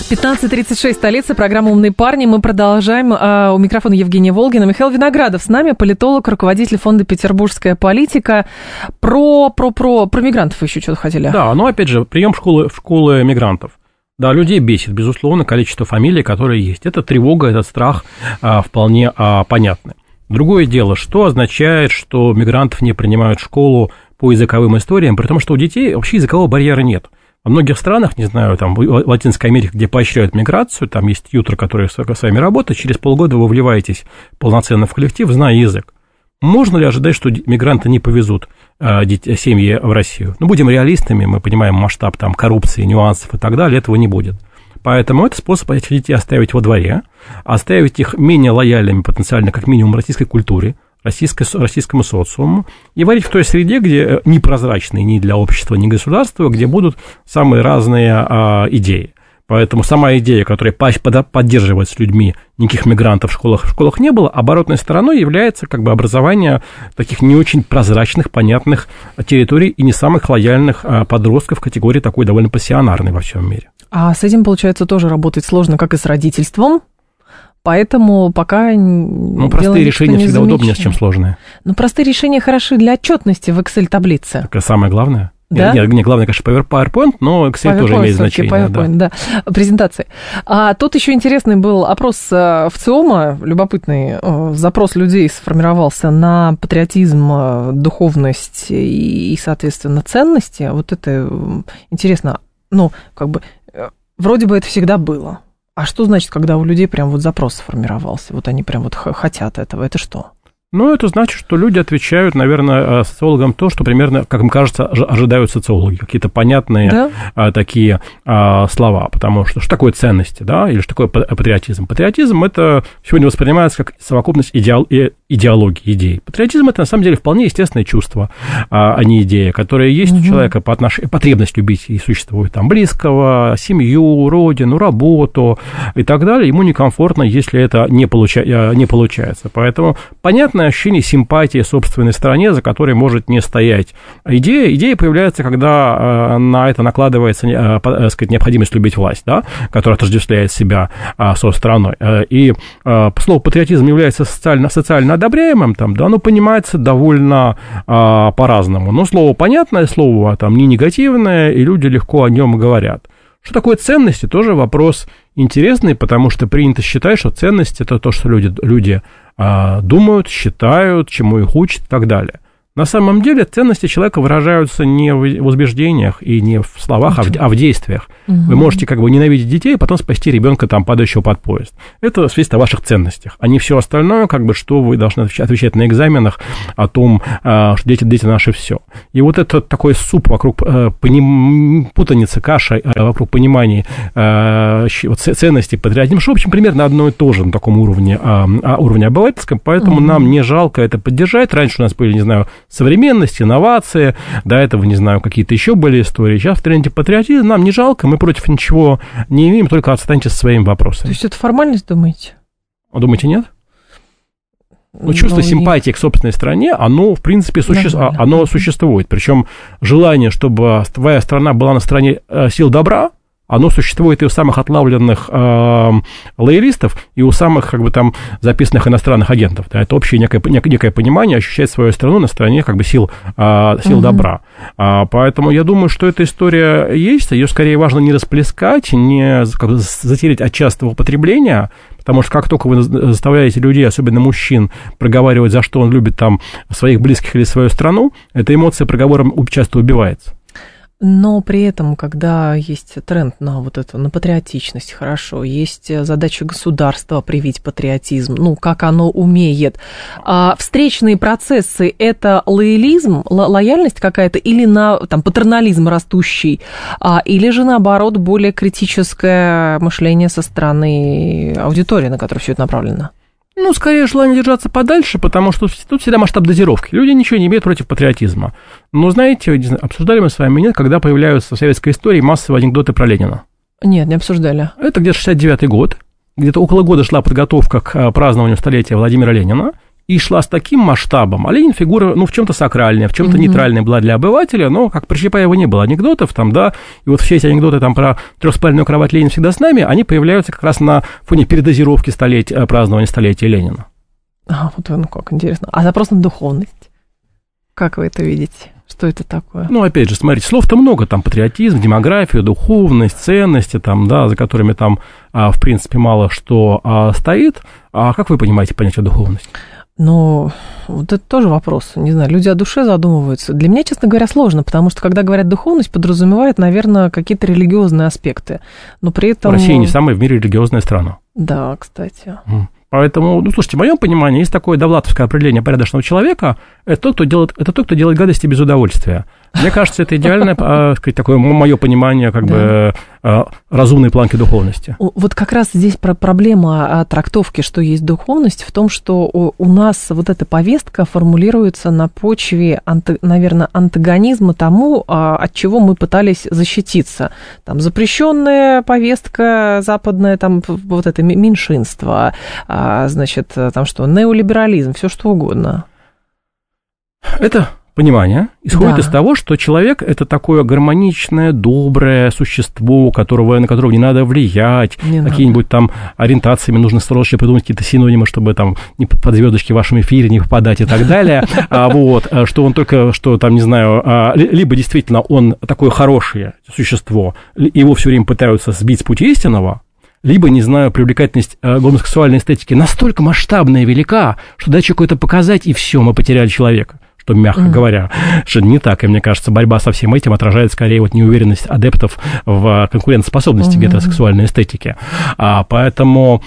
пятнадцать тридцать шесть, столица, программа «Умные парни». Мы продолжаем. У микрофона Евгения Волгина. Михаил Виноградов с нами, политолог, руководитель фонда «Петербургская политика». Про, про, про, про мигрантов вы еще что-то хотели? Да, ну опять же, прием в школы, в школы мигрантов. Да, людей бесит, безусловно, количество фамилий, которые есть. Это тревога, этот страх а, вполне а, понятны. Другое дело, что означает, что мигрантов не принимают в школу по языковым историям, при том, что у детей вообще языкового барьера нет. Во многих странах, не знаю, там, в Латинской Америке, где поощряют миграцию, там есть тьютер, который с вами работает, через полгода вы вливаетесь полноценно в коллектив, зная язык. Можно ли ожидать, что мигранты не повезут э, детей, семьи в Россию? Ну, будем реалистами, мы понимаем масштаб там, коррупции, нюансов и так далее, этого не будет. Поэтому это способ этих детей оставить во дворе, оставить их менее лояльными потенциально, как минимум, российской культуре, Российской, российскому социуму, и варить в той среде, где непрозрачные ни для общества, ни государства, где будут самые разные а, идеи. Поэтому сама идея, которая поддерживается людьми, никаких мигрантов в школах, в школах не было, оборотной стороной является как бы образование таких не очень прозрачных, понятных территорий и не самых лояльных а, подростков категории такой довольно пассионарной во всем мире. А с этим, получается, тоже работать сложно, как и с родительством. Поэтому пока... Ну, простые решения всегда удобнее, чем сложные. Ну, простые решения хороши для отчетности в Excel-таблице. Это самое главное. Да? Нет, нет, главное, конечно, PowerPoint, но Excel PowerPoint тоже имеет значение. PowerPoint, да. да, презентации. А тут еще интересный был опрос в ЦИОМа, любопытный запрос людей сформировался на патриотизм, духовность и, соответственно, ценности. Вот это интересно. Ну, как бы, вроде бы это всегда было. А что значит, когда у людей прям вот запрос сформировался? Вот они прям вот хотят этого. Это что? Ну, это значит, что люди отвечают, наверное, социологам то, что примерно, как им кажется, ожидают социологи. Какие-то понятные да? а, такие а, слова. Потому что что такое ценности, да, или что такое патриотизм? Патриотизм – это сегодня воспринимается как совокупность идеал, идеологии, идей. Патриотизм – это, на самом деле, вполне естественное чувство, а, а не идея, которое есть угу. у человека по отношению, потребность любить и существует там близкого, семью, родину, работу и так далее. Ему некомфортно, если это не, получа, не получается. Поэтому понятно, ощущение симпатии собственной стороне, за которой может не стоять идея. Идея появляется, когда э, на это накладывается э, э, сказать, необходимость любить власть, да, которая отождествляет себя э, со страной. Э, и э, слово патриотизм является социально, социально одобряемым, там, да, оно понимается довольно э, по-разному. Но слово понятное, слово там, не негативное, и люди легко о нем говорят. Что такое ценности, тоже вопрос интересный, потому что принято считать, что ценности – это то, что люди, люди а, думают, считают, чему их учат и так далее. На самом деле ценности человека выражаются не в убеждениях и не в словах, а в, а в действиях. Угу. Вы можете как бы ненавидеть детей, а потом спасти ребенка, там, падающего под поезд. Это свидетельствует о ваших ценностях, а не все остальное, как бы, что вы должны отвечать на экзаменах о том, что дети, дети наши все. И вот этот такой суп вокруг поним... путаницы, каша вокруг понимания ценностей, патриотизма, что, в общем, примерно одно и то же на таком уровне, уровне обывательском, поэтому угу. нам не жалко это поддержать. Раньше у нас были, не знаю, современность, инновации, до этого, не знаю, какие-то еще были истории. Сейчас в тренде патриотизм, нам не жалко, мы против ничего не имеем, только отстаньте со своими вопросами. То есть это формальность, думаете? А думаете, нет? Ну, чувство ну, симпатии и... к собственной стране, оно, в принципе, суще... оно существует. Причем желание, чтобы твоя страна была на стороне сил добра, оно существует и у самых отлавленных э, лоялистов, и у самых, как бы, там, записанных иностранных агентов. Да, это общее некое, некое понимание, ощущать свою страну на стороне, как бы, сил, э, сил угу. добра. А, поэтому я думаю, что эта история есть, ее скорее важно не расплескать, не как бы, затереть от частого употребления, потому что как только вы заставляете людей, особенно мужчин, проговаривать, за что он любит там своих близких или свою страну, эта эмоция проговором часто убивается. Но при этом, когда есть тренд на вот это, на патриотичность, хорошо, есть задача государства привить патриотизм, ну, как оно умеет. А встречные процессы – это лоялизм, ло- лояльность какая-то или на, там, патернализм растущий, а, или же, наоборот, более критическое мышление со стороны аудитории, на которую все это направлено? Ну, скорее, желание держаться подальше, потому что тут всегда масштаб дозировки. Люди ничего не имеют против патриотизма. Но, знаете, обсуждали мы с вами, нет, когда появляются в советской истории массовые анекдоты про Ленина? Нет, не обсуждали. Это где-то шестьдесят девятый год. Где-то около года шла подготовка к празднованию столетия Владимира Ленина. и шла с таким масштабом. А Ленин фигура, ну, в чем-то сакральная, в чем-то mm-hmm. нейтральная была для обывателя, но, как про Чапаева не было анекдотов, там, да, и вот все эти анекдоты там про трехспальную кровать «Ленин всегда с нами», они появляются как раз на фоне передозировки столетия, празднования столетия Ленина. А, вот ну как интересно. А запрос на духовность? Как вы это видите? Что это такое? Ну, опять же, смотрите, слов-то много, там, патриотизм, демография, духовность, ценности, там, да, за которыми там, а, в принципе, мало что а, стоит. А как вы понимаете понятие духовность? Ну, вот это тоже вопрос. Не знаю, люди о душе задумываются. Для меня, честно говоря, сложно, потому что, когда говорят духовность, подразумевает, наверное, какие-то религиозные аспекты. Но при этом... Россия не самая в мире религиозная страна. Да, кстати. Поэтому, ну, слушайте, в моем понимании есть такое довлатовское определение порядочного человека. Это тот, кто делает, это тот, кто делает гадости без удовольствия. Мне кажется, это идеальное, сказать, такое мое понимание, как бы, разумной планки духовности. Вот как раз здесь проблема трактовки, что есть духовность, в том, что у нас вот эта повестка формулируется на почве, наверное, антагонизма тому, от чего мы пытались защититься. Там запрещенная повестка западная, там вот это меньшинство, значит, там что, неолиберализм, все что угодно. Это понимание исходит да. из того, что человек – это такое гармоничное, доброе существо, которого, на которого не надо влиять, не какие-нибудь надо. Там ориентациями нужно срочно придумать какие-то синонимы, чтобы там не под звездочки в вашем эфире не попадать и так далее. А вот, что он только, что там, не знаю, либо действительно он такое хорошее существо, его все время пытаются сбить с пути истинного, либо, не знаю, привлекательность гомосексуальной эстетики настолько масштабная и велика, что дать человеку это показать, и все, мы потеряли человека. Что, мягко mm-hmm. говоря, что не так. И мне кажется, борьба со всем этим отражает скорее вот неуверенность адептов в конкурентоспособности mm-hmm. гетеросексуальной эстетики. А, поэтому,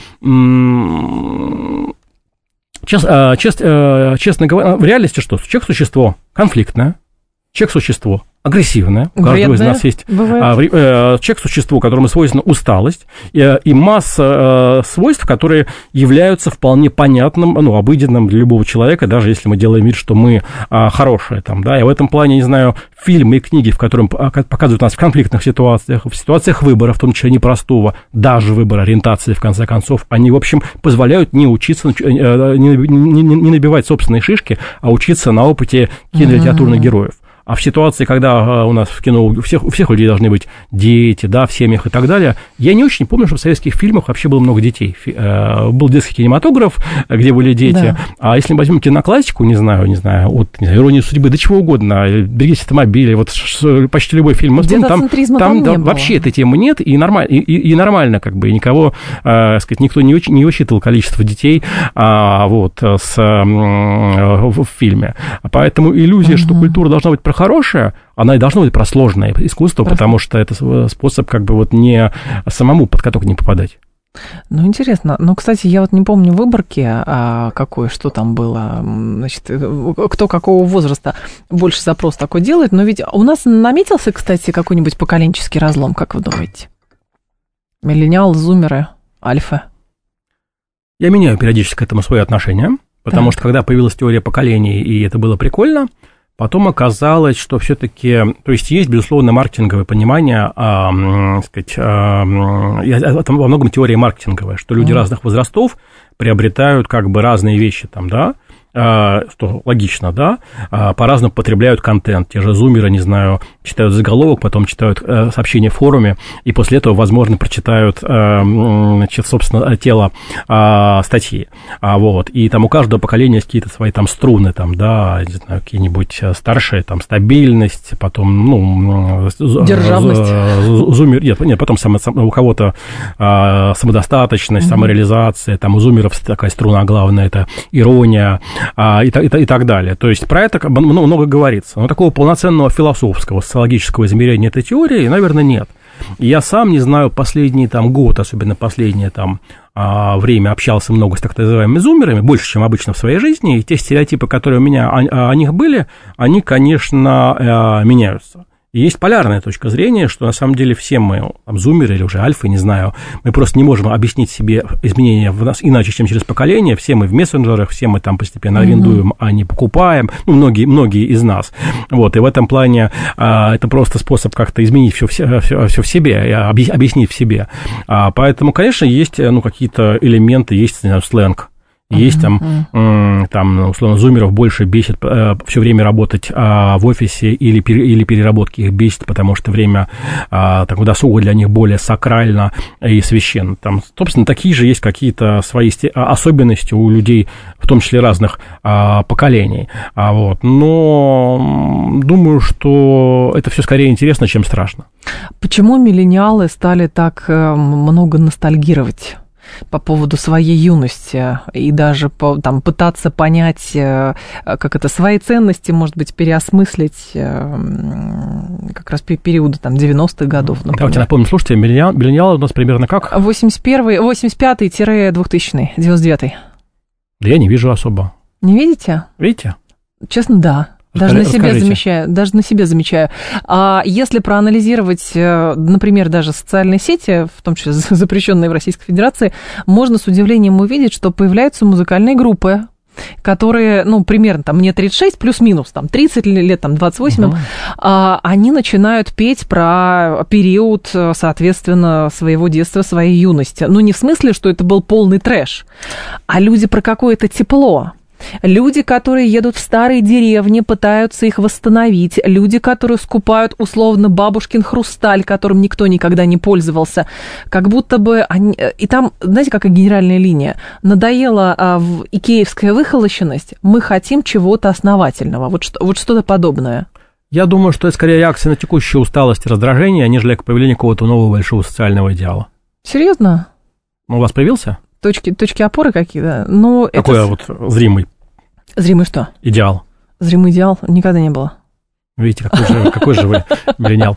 м- чест, а, чест, а, честно говоря, в реальности что? Человек – существо конфликтное, человек – существо агрессивное, у каждого из нас есть а, э, человек-существо, которому свойственна усталость, и, и масса э, свойств, которые являются вполне понятным, ну, обыденным для любого человека, даже если мы делаем вид, что мы а, хорошие там, да, и в этом плане, не знаю, фильмы и книги, в которых показывают нас в конфликтных ситуациях, в ситуациях выбора, в том числе непростого, даже выбора ориентации, в конце концов, они, в общем, позволяют не учиться, не, не, не набивать собственные шишки, а учиться на опыте кинолитературных mm-hmm. героев. А в ситуации, когда у нас в кино у всех, у всех людей должны быть дети, да, в семьях и так далее, я не очень помню, что в советских фильмах вообще было много детей. Был детский кинематограф, где были дети. Да. А если мы возьмем киноклассику, не знаю, не знаю, от не знаю, «Иронию судьбы», до чего угодно, «Берегись автомобиля», вот почти любой фильм, мы вспомним, там, там, там да, вообще этой темы нет, и нормально, и, и, и нормально как бы, и никого, э, сказать, никто не, не высчитывал количество детей а, вот, с, а, в, в фильме. Поэтому иллюзия, угу. что культура должна быть про хорошее, она и должна быть про сложное искусство, Просто. Потому что это способ как бы вот не самому под каток не попадать. Ну, интересно. Ну, кстати, я вот не помню выборки, а какой, что там было, значит, кто какого возраста больше запрос такой делает, но ведь у нас наметился, кстати, какой-нибудь поколенческий разлом, как вы думаете? Миллениалы, зумеры, альфы? Я меняю периодически к этому свое отношение, потому так. что когда появилась теория поколений, и это было прикольно, потом оказалось, что все-таки, то есть есть, безусловно, маркетинговое понимание, а, сказать, а, там во многом теория маркетинговая, что люди mm. разных возрастов приобретают как бы разные вещи там, да, что логично, да, по-разному потребляют контент. Те же зумеры, не знаю, читают заголовок, потом читают сообщения в форуме, и после этого, возможно, прочитают, значит, собственно, тело статьи. Вот. И там у каждого поколения есть какие-то свои там струны, там, да, не знаю, какие-нибудь старшие, там, стабильность, потом, ну... Державность. Зумер, нет, нет, потом само, у кого-то самодостаточность, mm-hmm. самореализация, там, у зумеров такая струна главная, это ирония, А, и, и, и так далее. То есть про это много, много говорится. Но такого полноценного философского, социологического измерения этой теории, наверное, нет. И я сам, не знаю, последний там, год, особенно последнее там, время общался много с так называемыми зумерами, больше, чем обычно в своей жизни, и те стереотипы, которые у меня о, о них были, они, конечно, меняются. И есть полярная точка зрения, что на самом деле все мы, там, зумеры или уже альфы, не знаю, мы просто не можем объяснить себе изменения в нас иначе, чем через поколение. Все мы в мессенджерах, все мы там постепенно арендуем, mm-hmm. а не покупаем, ну, многие, многие из нас. Вот, и в этом плане а, это просто способ как-то изменить все, все, все, все в себе, объяснить в себе. А, поэтому, конечно, есть, ну, какие-то элементы, есть, не знаю, сленг. Есть там, там, условно, зумеров больше бесит э, все время работать э, в офисе или, или переработки их бесит, потому что время э, так, досуга для них более сакрально и священно. Там, собственно, такие же есть какие-то свои особенности у людей, в том числе разных э, поколений. А, вот. Но думаю, что это все скорее интересно, чем страшно. Почему миллениалы стали так много ностальгировать по поводу своей юности и даже по, там, пытаться понять, как это, свои ценности, может быть, переосмыслить как раз периода там, девяностых годов, например? Давайте напомним, слушайте, миллениалы у нас примерно как? восемьдесят первый, восемьдесят пятый - двухтысячный, девяносто девятый. Да я не вижу особо. Не видите? Видите? Честно, да. Даже на, себе замечаю, даже на себе замечаю. А если проанализировать, например, даже социальные сети, в том числе запрещенные в Российской Федерации, можно с удивлением увидеть, что появляются музыкальные группы, которые, ну, примерно, там, мне тридцать шесть, плюс-минус, там, тридцать лет, там, двадцать восемь, угу. а, они начинают петь про период, соответственно, своего детства, своей юности. Ну, не в смысле, что это был полный трэш, а люди про какое-то тепло. Люди, которые едут в старые деревни, пытаются их восстановить. Люди, которые скупают условно бабушкин хрусталь, которым никто никогда не пользовался. Как будто бы они... И там, знаете, какая генеральная линия? Надоела а, в икеевская выхолощенность, мы хотим чего-то основательного. Вот, что, вот что-то подобное. Я думаю, что это скорее реакция на текущую усталость и раздражение, нежели к появлению какого-то нового большого социального идеала. Серьезно? Ну, у вас появился? Точки, точки опоры какие-то? Ну, какой это... вот зримый? Зримый что? Идеал. Зримый идеал никогда не было. Видите, какой же, какой же вы миллениал.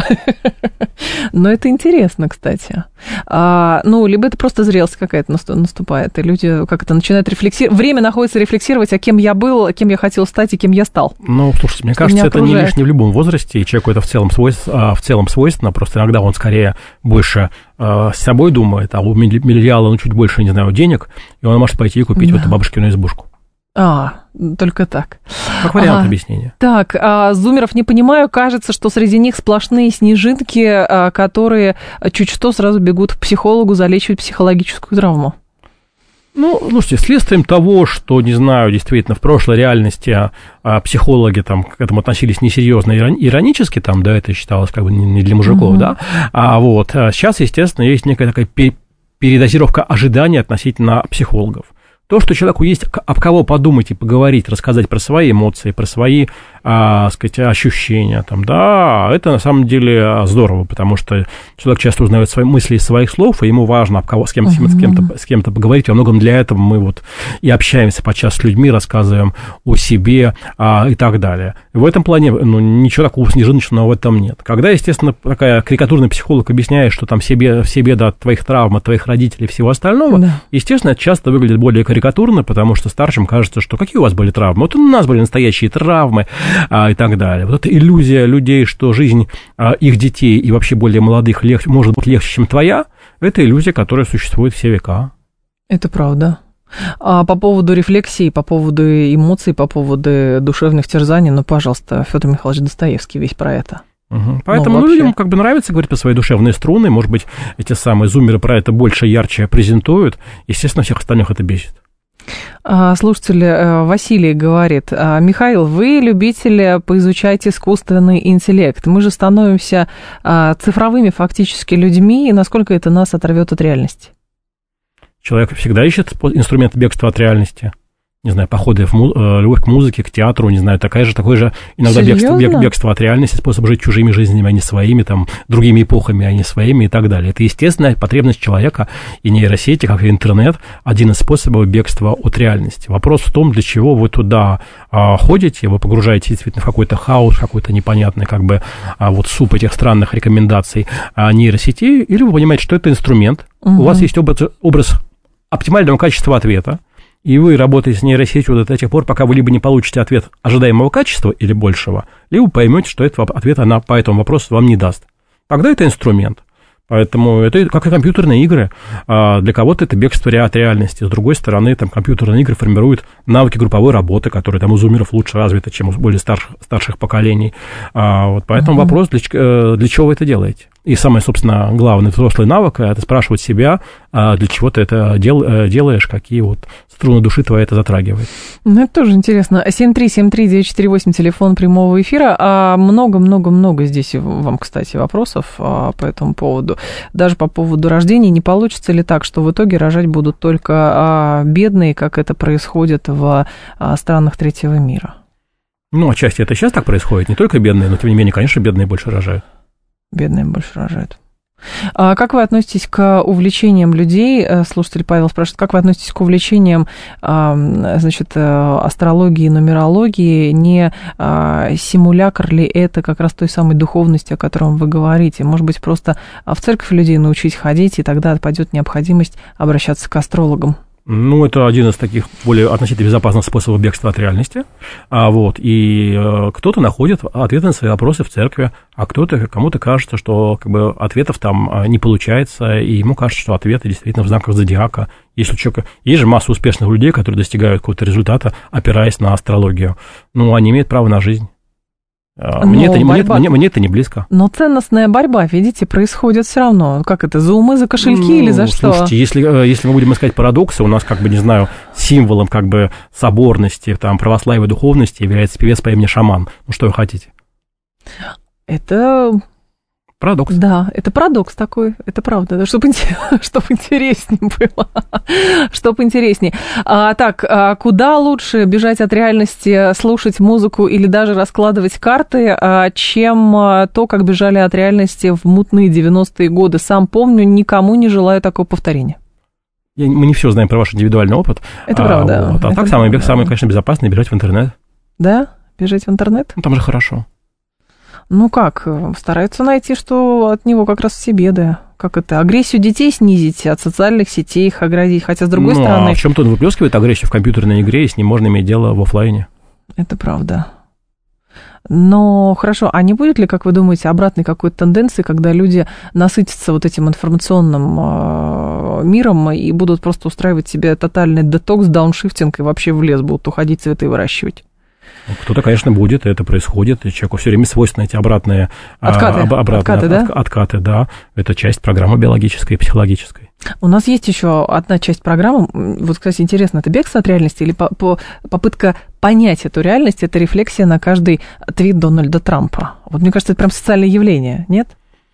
Но это интересно, кстати. А, ну, либо это просто зрелость какая-то наступает, и люди как-то начинают рефлексировать. Время находится рефлексировать, а кем я был, кем я хотел стать и кем я стал. Ну, слушайте, мне кажется, это не лишь не в любом возрасте, и человеку это в целом, свойственно, в целом свойственно, просто иногда он скорее больше э, с собой думает, а у миллениала, ну, чуть больше, не знаю, денег, и он может пойти и купить да. вот эту бабушкину избушку. А, только так. Как вариант а, объяснения. Так, а, зумеров не понимаю, кажется, что среди них сплошные снежинки, а, которые чуть что сразу бегут к психологу залечивать психологическую травму. Ну, слушайте, следствием того, что, не знаю, действительно, в прошлой реальности а, психологи там к этому относились несерьезно, иронически, там, да, это считалось как бы не для мужиков, угу. да, а вот а сейчас, естественно, есть некая такая передозировка ожиданий относительно психологов. То, что человеку есть об кого подумать и поговорить, рассказать про свои эмоции, про свои, а, сказать, ощущения, там, да, это на самом деле здорово, потому что человек часто узнает свои мысли из своих слов, и ему важно об кого, с, кем, uh-huh. с, кем-то, с кем-то поговорить. Во многом для этого мы вот и общаемся подчас с людьми, рассказываем о себе а, и так далее. В этом плане ну, ничего такого снежиночного в этом нет. Когда, естественно, такая карикатурный психолог объясняет, что там все беды, все беды от твоих травм, от твоих родителей и всего остального, uh-huh. естественно, это часто выглядит более карикатурно, потому что старшим кажется, что какие у вас были травмы? Вот у нас были настоящие травмы а, и так далее. Вот эта иллюзия людей, что жизнь а, их детей и вообще более молодых лег... может быть легче, чем твоя, это иллюзия, которая существует все века. Это правда. А по поводу рефлексии, по поводу эмоций, по поводу душевных терзаний, ну, пожалуйста, Федор Михайлович Достоевский весь про это. Угу. Поэтому ну, вообще... людям как бы нравится говорить про свои душевные струны, может быть, эти самые зумеры про это больше, ярче презентуют, естественно, всех остальных это бесит. Слушатель Василий говорит: Михаил, вы любитель поизучать искусственный интеллект. Мы же становимся цифровыми фактически людьми, и насколько это нас оторвет от реальности? Человек всегда ищет инструмент бегства от реальности. Не знаю, походы в му- любовь к музыке, к театру, не знаю, такая же, такое же иногда бегство, бег, бегство от реальности, способ жить чужими жизнями, а не своими, там, другими эпохами, а не своими и так далее. Это естественная потребность человека, и нейросети, как и интернет, один из способов бегства от реальности. Вопрос в том, для чего вы туда а, ходите, вы погружаетесь действительно в какой-то хаос, какой-то непонятный, как бы, а, вот суп этих странных рекомендаций а, нейросетей, или вы понимаете, что это инструмент, угу. у вас есть образ, образ оптимального качества ответа, и вы работаете с нейросетью до тех пор, пока вы либо не получите ответ ожидаемого качества или большего, либо поймете, что этого ответа она по этому вопросу вам не даст. Тогда это инструмент. Поэтому это как и компьютерные игры. Для кого-то это бегство от реальности. С другой стороны, там компьютерные игры формируют навыки групповой работы, которые там у зумеров лучше развиты, чем у более старших, старших поколений. Вот поэтому uh-huh. вопрос, для, для чего вы это делаете? И самый, собственно, главный взрослый навык – это спрашивать себя, для чего ты это дел, делаешь, какие вот струны души твои это затрагивает. Ну, это тоже интересно. семь три семь три девять четыре восемь, телефон прямого эфира. А много-много-много здесь вам, кстати, вопросов по этому поводу. Даже по поводу рождения. Не получится ли так, что в итоге рожать будут только бедные, как это происходит в странах третьего мира? Ну, отчасти это сейчас так происходит. Не только бедные, но, тем не менее, конечно, бедные больше рожают. Бедные больше рожают. А как вы относитесь к увлечениям людей? Слушатель Павел спрашивает, как вы относитесь к увлечениям, значит, астрологии, нумерологии? Не симулякр ли это как раз той самой духовности, о котором вы говорите? Может быть, просто в церковь людей научить ходить, и тогда отпадет необходимость обращаться к астрологам? Ну, это один из таких более относительно безопасных способов бегства от реальности. А, вот, и э, кто-то находит ответы на свои вопросы в церкви, а кто-то, кому-то кажется, что как бы, ответов там не получается, и ему кажется, что ответы действительно в знаках зодиака. Если человек, есть же масса успешных людей, которые достигают какого-то результата, опираясь на астрологию. Ну, они имеют право на жизнь. Мне это, мне, мне, мне это не близко. Но ценностная борьба, видите, происходит все равно. Как это, за умы, за кошельки ну, или за что? Слушайте, если, если мы будем искать парадоксы, у нас, как бы, не знаю, символом как бы соборности, там, православия, духовности является певец по имени Шаман. Ну, что вы хотите? Это... Парадокс. Да, это парадокс такой, это правда, чтобы, чтобы интереснее было, чтобы интереснее. А, так, а куда лучше бежать от реальности, слушать музыку или даже раскладывать карты, а, чем то, как бежали от реальности в мутные девяностые годы? Сам помню, никому не желаю такого повторения. Я, мы не все знаем про ваш индивидуальный опыт. Это а, правда. Вот, а это так, самый, самый, конечно, безопасный бежать в интернет. Да? Бежать в интернет? Ну, там же хорошо. Ну как, стараются найти, что от него как раз все беды. Как это, агрессию детей снизить, от социальных сетей их оградить, хотя с другой ну, стороны... а в чем-то он выплескивает агрессию в компьютерной игре, и с ним можно иметь дело в офлайне. Это правда. Но хорошо, а не будет ли, как вы думаете, обратной какой-то тенденции, когда люди насытятся вот этим информационным миром и будут просто устраивать себе тотальный детокс, дауншифтинг и вообще в лес будут уходить, цветы выращивать? Кто-то, конечно, будет, это происходит, и человеку все время свойственны эти обратные откаты, об, обратные откаты, от, да? От, откаты, да, это часть программы биологической и психологической. У нас есть еще одна часть программы, вот, кстати, интересно, это бегство от реальности или по, по, попытка понять эту реальность, это рефлексия на каждый твит Дональда Трампа? Вот мне кажется, это прям социальное явление, нет?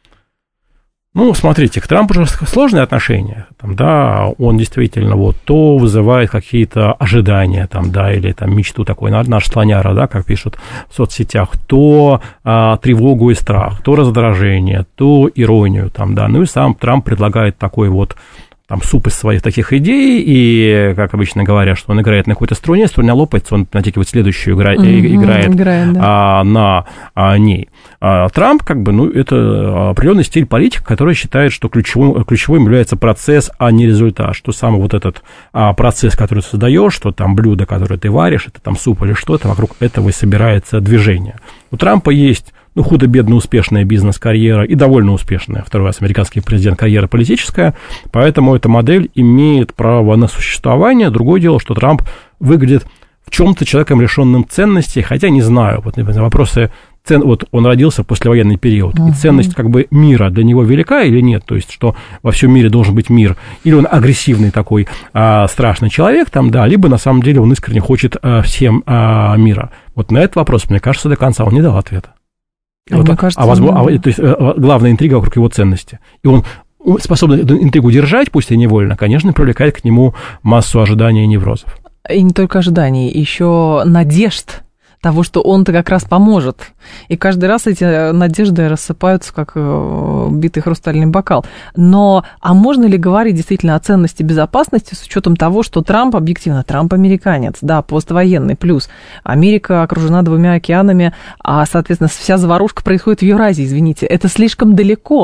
Ну, смотрите, к Трампу же сложные отношения, там, да, он действительно вот то вызывает какие-то ожидания, там, да, или там мечту такой, наш слоняра, да, как пишут в соцсетях, то а, тревогу и страх, то раздражение, то иронию, там, да, ну и сам Трамп предлагает такой вот там суп из своих таких идей, и, как обычно говорят, что он играет на какой-то струне, струна лопается, он натягивает следующую, игра, mm-hmm, играет, играет да. а, на а, ней. А, Трамп, как бы, ну, это определенный стиль политика, который считает, что ключевым, ключевым является процесс, а не результат, что сам вот этот а, процесс, который ты создаешь, что там блюдо, которое ты варишь, это там суп или что-то, вокруг этого и собирается движение. У Трампа есть... ну, худо-бедно успешная бизнес-карьера и довольно успешная, второй раз американский президент, карьера политическая, поэтому эта модель имеет право на существование. Другое дело, что Трамп выглядит в чем-то человеком, лишенным ценностей, хотя не знаю, вот, например, вопросы, цен, вот он родился в послевоенный период, uh-huh. и ценность как бы мира для него велика или нет, то есть, что во всем мире должен быть мир, или он агрессивный такой а, страшный человек, там, да, либо на самом деле он искренне хочет а, всем а, мира. Вот на этот вопрос, мне кажется, до конца он не дал ответа. А, вот, кажется, а, возможно, а, то есть, главная интрига вокруг его ценности. И он способен эту интригу держать, пусть и невольно, конечно, привлекает к нему массу ожиданий и неврозов. И не только ожиданий, еще надежд того, что он-то как раз поможет. И каждый раз эти надежды рассыпаются, как битый хрустальный бокал. Но, а можно ли говорить действительно о ценности безопасности с учетом того, что Трамп, объективно, Трамп американец, да, поствоенный, плюс Америка окружена двумя океанами, а, соответственно, вся заварушка происходит в Евразии, извините, это слишком далеко.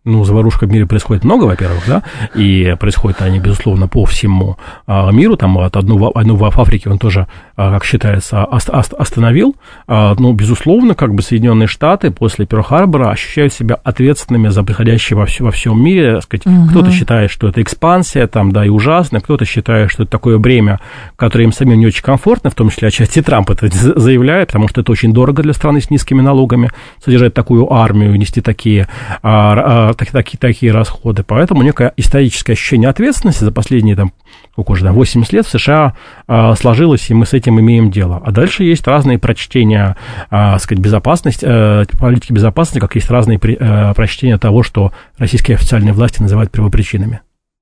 Ну, заварушка в мире происходит много, во-первых, да, и происходят они, безусловно, по всему а, миру, там от одну, одну в Африке он тоже, а, как считается, ост, ост, остановил, а, но, безусловно, как бы Соединенные Штаты после Пёрл-Харбора ощущают себя ответственными за происходящее во, все, во всем мире, так сказать, угу. Кто-то считает, что это экспансия, там, да, и ужасно, кто-то считает, что это такое бремя, которое им самим не очень комфортно, в том числе отчасти Трамп это заявляет, потому что это очень дорого для страны с низкими налогами, содержать такую армию, нести такие... А, а, Такие, такие расходы. Поэтому некое историческое ощущение ответственности за последние там, сколько уже, там, восемьдесят лет в США а, сложилось, и мы с этим имеем дело. А дальше есть разные прочтения, а, сказать, безопасности, а, политики безопасности, как есть разные при, а, прочтения того, что российские официальные власти называют первопричинами.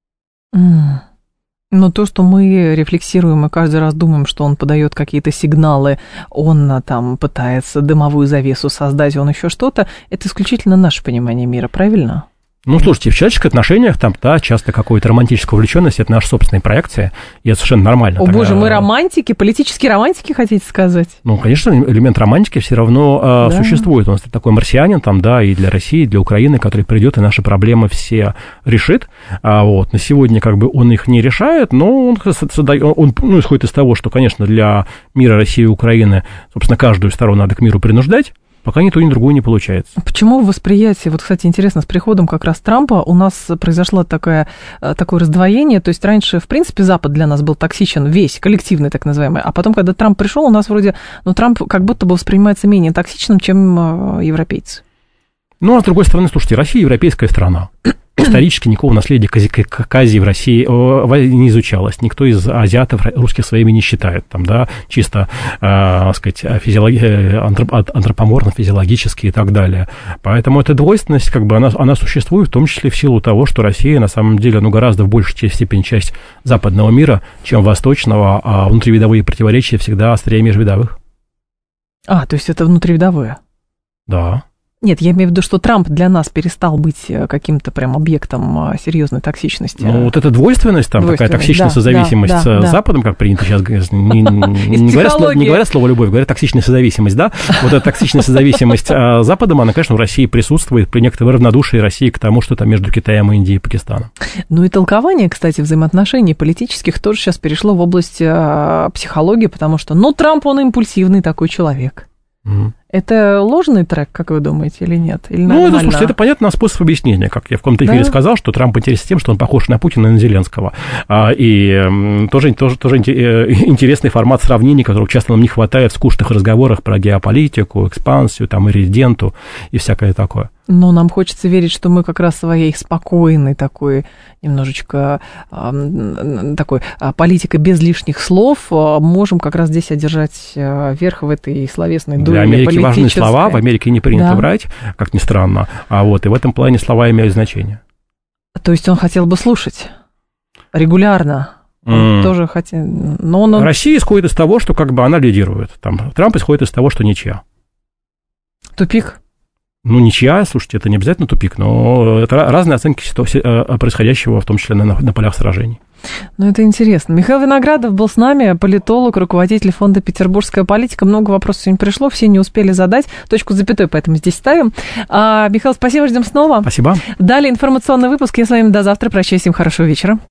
Mm. Но то, что мы рефлексируем и каждый раз думаем, что он подает какие-то сигналы, он там пытается дымовую завесу создать, он еще что-то, это исключительно наше понимание мира, правильно? Ну, слушайте, в человеческих отношениях там, да, часто какая-то романтическая увлеченность, это наша собственная проекция, и это совершенно нормально. О, Тогда... боже, мы романтики, политические романтики, хотите сказать? Ну, конечно, элемент романтики все равно да. существует. У нас такой марсианин там, да, и для России, и для Украины, который придет и наши проблемы все решит. А вот на сегодня как бы он их не решает, но он, он ну, исходит из того, что, конечно, для мира России и Украины, собственно, каждую сторону надо к миру принуждать. Пока ни то, ни другое не получается. Почему в восприятии, вот, кстати, интересно, с приходом как раз Трампа у нас произошло такое, такое раздвоение, то есть раньше, в принципе, Запад для нас был токсичен, весь, коллективный так называемый, а потом, когда Трамп пришел, у нас вроде, ну, Трамп как будто бы воспринимается менее токсичным, чем европейцы. Ну, а с другой стороны, слушайте, Россия европейская страна. Исторически никакого наследия Кази в России не изучалось. Никто из азиатов русских своими не считает. Там, да, чисто, э, сказать, физиологи... антропоморфно, физиологически и так далее. Поэтому эта двойственность, как бы, она, она существует, в том числе в силу того, что Россия, на самом деле, ну, гораздо в большей степени часть западного мира, чем восточного, а внутривидовые противоречия всегда острее межвидовых. А, то есть это внутривидовые? Да. Нет, я имею в виду, что Трамп для нас перестал быть каким-то прям объектом серьезной токсичности. Ну, вот эта двойственность, там такая токсичная да, созависимость да, да, с Западом, как принято сейчас говорить, не, не, говорят, не говорят слово «любовь», говорят «токсичная созависимость», да? Вот эта токсичная созависимость с Западом, она, конечно, в России присутствует при некотором равнодушии России к тому, что там между Китаем, Индией и Пакистаном. Ну и толкование, кстати, взаимоотношений политических тоже сейчас перешло в область психологии, потому что, ну, Трамп, он импульсивный такой человек. Mm-hmm. Это ложный трек, как вы думаете, или нет? Или ну, это, слушайте, это понятно способ объяснения. Как я в каком-то эфире да? сказал, что Трамп интересен тем, что он похож на Путина и на Зеленского. А, и тоже, тоже, тоже интересный формат сравнений, которого часто нам не хватает в скучных разговорах про геополитику, экспансию, там, и резиденту, и всякое такое. Но нам хочется верить, что мы как раз своей спокойной такой, немножечко э, такой э, политикой без лишних слов э, можем как раз здесь одержать э, верх в этой словесной дуэле. Для Америки важны слова, в Америке не принято да. врать, как ни странно, а вот и в этом плане слова имеют значение. То есть он хотел бы слушать регулярно? Он mm. тоже хотел, но он... Россия исходит из того, что как бы она лидирует. Там, Трамп исходит из того, что ничья. Тупик? Ну, ничья, слушайте, это не обязательно тупик, но это разные оценки происходящего, в том числе на, на полях сражений. Ну, это интересно. Михаил Виноградов был с нами, политолог, руководитель фонда «Петербургская политика». Много вопросов сегодня пришло, все не успели задать. Точку с запятой, поэтому здесь ставим. А, Михаил, спасибо, ждем снова. Спасибо. Далее информационный выпуск. Я с вами до завтра. Прощаюсь, всем хорошего вечера.